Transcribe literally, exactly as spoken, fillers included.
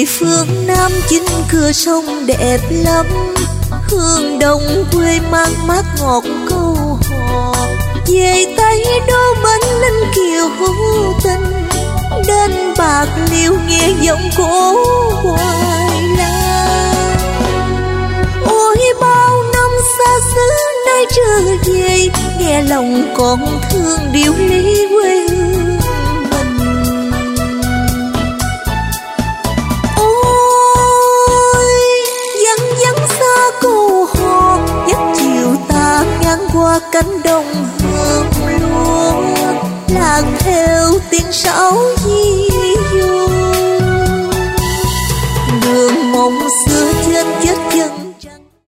về phương Nam chính cửa sông đẹp lắm, hương đồng quê mang mát ngọt câu hò. Về Tây Đô Bến Ninh Kiều hữu tình, đến Bạc Liêu nghe giọng cổ hoài lan. Ôi bao năm xa xứ nay trở về, nghe lòng còn thương điệu lý quê hương mình. Ôi vắng vắng xa câu hò, giấc chiều ta ngang qua cánh đồng